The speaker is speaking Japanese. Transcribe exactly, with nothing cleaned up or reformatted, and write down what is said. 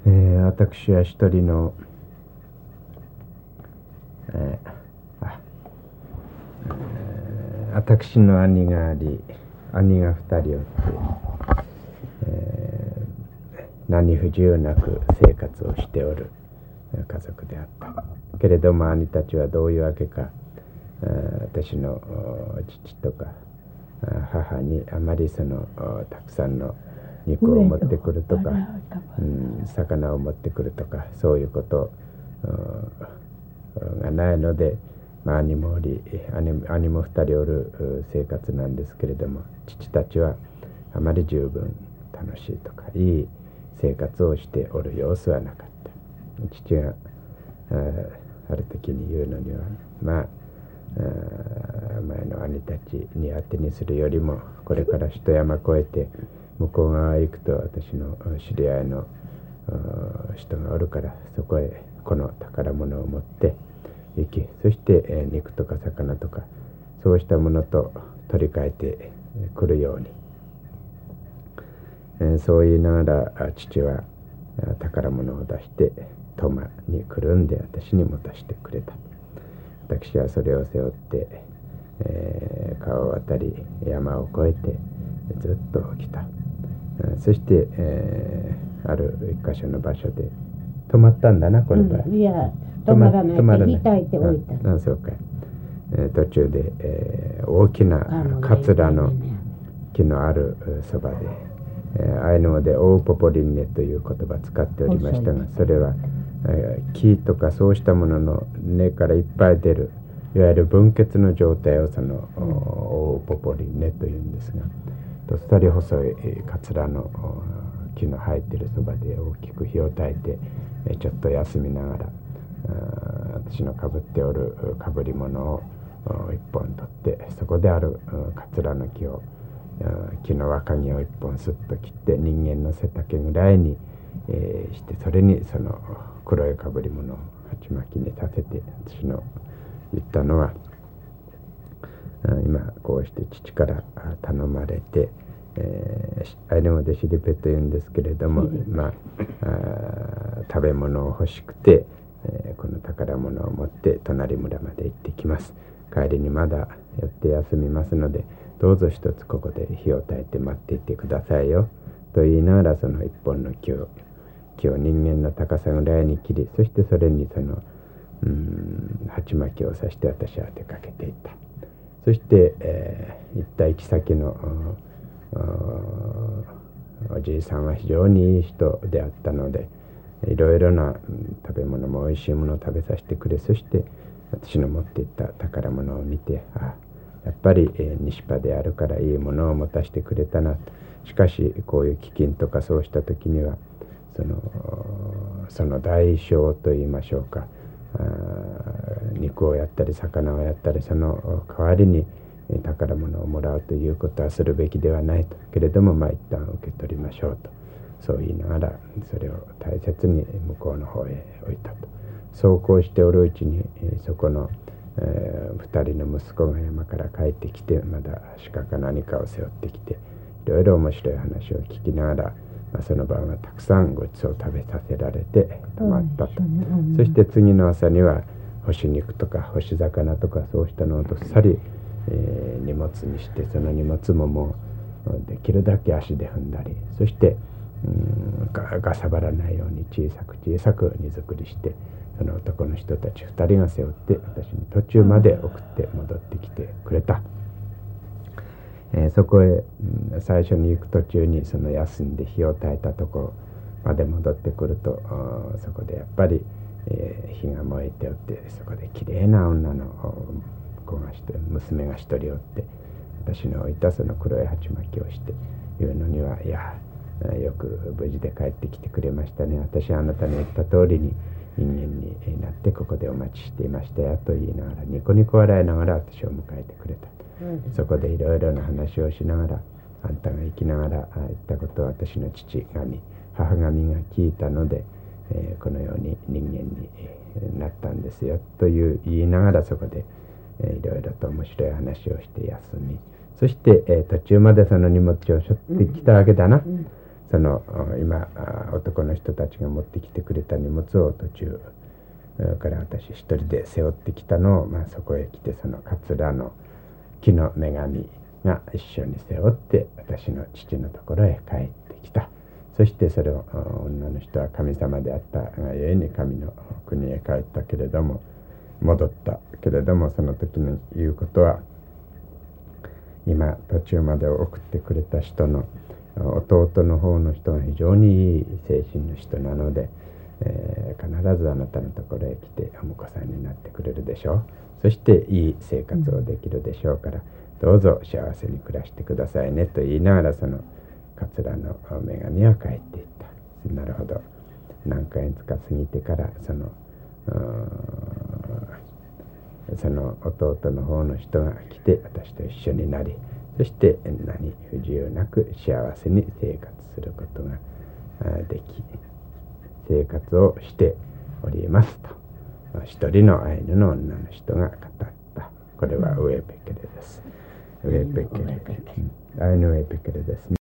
えー、私は一人の、えーあえー、私の兄があり、兄が二人おって、えー、何不自由なく生活をしておる家族であった。けれども兄たちはどういうわけか、私の父とか母にあまりそのたくさんの肉を持ってくるとか、うん、魚を持ってくるとかそういうことがないので、まあ、兄もおり 兄, 兄も二人おる生活なんですけれども、父たちはあまり十分楽しいとかいい生活をしておる様子はなかった。父が あ, ある時に言うのには、まあ前の兄たちに当てにするよりも、これから一山越えて向こう側へ行くと私の知り合いの人がおるから、そこへこの宝物を持って行き、そして肉とか魚とかそうしたものと取り替えてくるように、そう言いながら父は宝物を出してトマにくるんで私に持たせてくれた。私はそれを背負って、えー、川を渡り山を越えてずっと来た。そして、えー、ある一箇所の場所で止まったんだな、この場合、 うん、いや止まらない止まらない引いておいた。 ああそうか、えー、途中で、えー、大きなカツラの木のあるそばで、えー、アイヌ語でオーポポリンネという言葉を使っておりましたが、それは木とかそうしたものの根からいっぱい出るいわゆる分血の状態をその、うん、オーポポリンネというんですが、どっさり細いカツラの木の生えているそばで大きく火を焚いてちょっと休みながら、私のかぶっておるかぶり物を一本取って、そこであるカツラの木を木の若木を一本スッと切って人間の背丈ぐらいに、えー、して、それにその黒いかぶり物を鉢巻きにさせて、私の言ったのは、今こうして父から頼まれて、えー、アイヌ語でシリペというんですけれども、まあ、あ食べ物を欲しくて、えー、この宝物を持って隣村まで行ってきます。帰りにまだ寄って休みますので、どうぞ一つここで火を焚いて待っていてくださいよと言いながら、その一本の木を木を人間の高さぐらいに切り、そしてそれにそのうーん鉢巻きを刺して私は出かけていった。そして、えー、行った行き先の お, おじいさんは非常にいい人であったので、いろいろな食べ物もおいしいものを食べさせてくれ、そして私の持っていった宝物を見て、あやっぱり、えー、西パであるからいいものを持たせてくれたな。しかしこういう飢饉とかそうした時にはそのその代償といいましょうか、肉をやったり魚をやったり、その代わりに宝物をもらうということはするべきではないと。けれどもまあ一旦受け取りましょうと、そう言いながらそれを大切に向こうの方へ置いたと。そうこうしておるうちに、そこの、えー、二人の息子が山から帰ってきて、まだ鹿か何かを背負ってきて、いろいろ面白い話を聞きながら、まあ、その晩はたくさんごちそうを食べさせられて泊まったと。そして次の朝には干し肉とか干し魚とかそうしたのをどっさり、えー、荷物にして、その荷物ももうできるだけ足で踏んだり、そしてうんががさばらないように小さく小さく荷造りして、その男の人たちふたりが背負って私に途中まで送って戻ってきてくれた。えー、そこへ、うん、最初に行く途中にその休んで火を焚いたところまで戻ってくると、そこでやっぱり、えー、火が燃えておって、そこできれいな女の子がして娘が一人おって、私の置いたその黒い鉢巻きをして言うのには、いやよく無事で帰ってきてくれましたね。私はあなたの言った通りに人間になってここでお待ちしていましたよと言いながら、ニコニコ笑いながら私を迎えてくれた。そこでいろいろな話をしながら、あんたが生きながら言ったことを私の父神母神が聞いたので、えー、このように人間になったんですよという言いながら、そこで、えー、いろいろと面白い話をして休み、そして、えー、途中までその荷物を背負ってきたわけだな、うんうん、その今男この人たちが持ってきてくれた荷物を途中から私一人で背負ってきたのを、まあ、そこへ来てその桂の木の女神が一緒に背負って私の父のところへ帰ってきた。そしてそれを女の人は神様であったがゆえに神の国へ帰ったけれども、戻ったけれども、その時に言うことは、今途中まで送ってくれた人の弟の方の人が非常にいい精神の人なので、えー、必ずあなたのところへ来てお婿さんになってくれるでしょう。そしていい生活をできるでしょうから、どうぞ幸せに暮らしてくださいねと言いながら、その桂の女神は帰っていった。なるほど。何ヶ月か過ぎてからそのその弟の方の人が来て私と一緒になり、そして何不自由なく幸せに生活することができ、生活をしておりますと、一人のアイヌの女の人が語った。これはウエペケレです。ウエペケレ、アイヌウエペケレですね。